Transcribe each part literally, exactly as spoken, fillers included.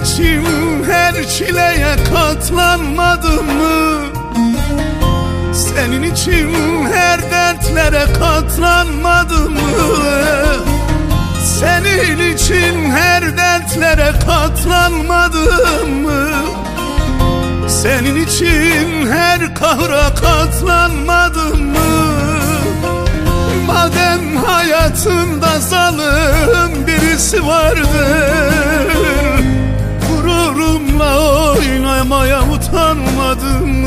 için her çileye katlanmadım mı? Senin için her dertlere katlanmadım mı? Senin için her dertlere katlanmadım mı? Senin için her kahra katlanmadım mı? Madem hayatımda zalim birisi vardır, gururumla oynamaya utanmadım mı?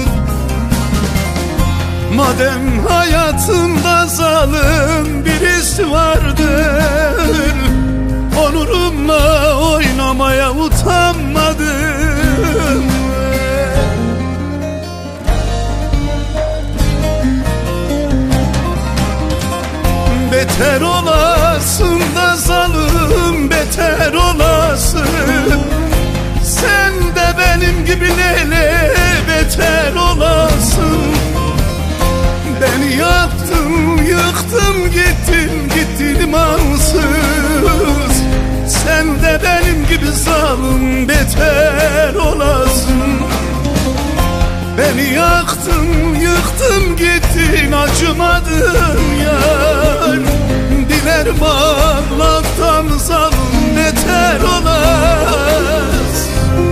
Madem hayatımda zalim birisi vardır, onurumla oynamaya utanmadım. Beter olasın da zalim, beter olasın. Sen de benim gibi lele beter olasın. Beni yaktın, yıktın, gittin, gittin imansız. Sen de benim gibi zalim, beter olasın. Beni yaktın, yıktın, gittin, acımadın yar. Dilerim Allah'tan zalim beter olasın.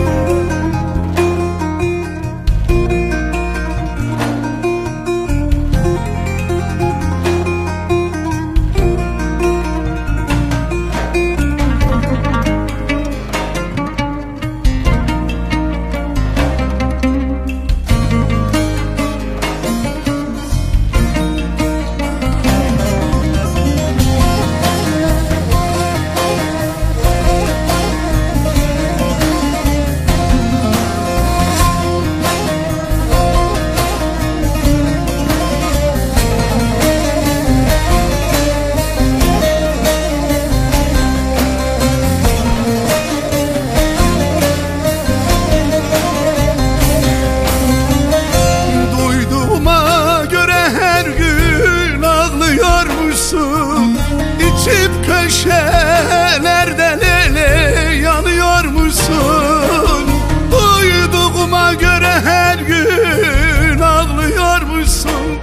İçip köşelerde lele yanıyormuşsun. Duyduğuma göre her gün ağlıyormuşsun.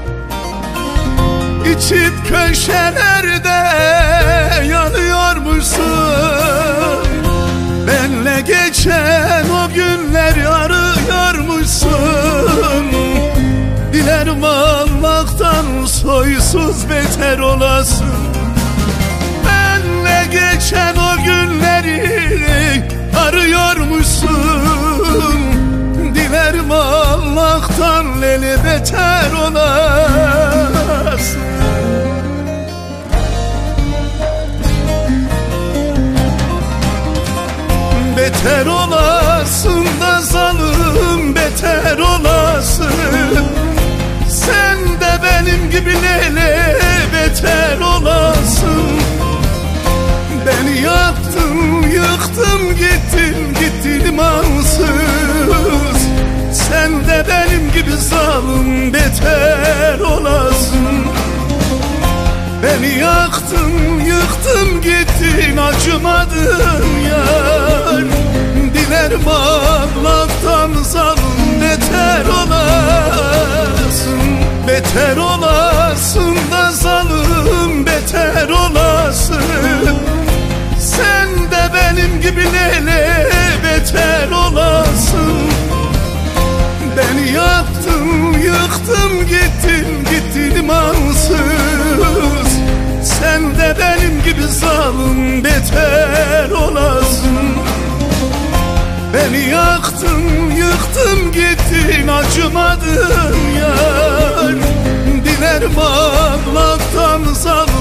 İçip köşelerde yanıyormuşsun. Benle geçen o günleri arıyormuşsun. Dilerim Allah'tan soysuz beter olasın. Benle geçen o günleri arıyormuşsun. Dilerim Allah'tan leli beter olasın. Beter olasın da zalim, beter olasın. Sen de benim gibi lele beter olasın. Beni yaktın, yıktın, gittin, gittin imansız. Sen de benim gibi zalim beter olasın. Beni yaktın, yıktın, gittin, acımadın yar. Dilerim Allah'tan zalim beter olasın. Beter olasın da zalim, beter olasın. Sen de benim gibi lele beter olasın. Beni yaktın, yıktın, gittin, gittin imansız. Sen de benim gibi zalim beter olasın. Beni yaktın, yıktın, gittin, acımadın yar. Dilerim Allah'tan zalim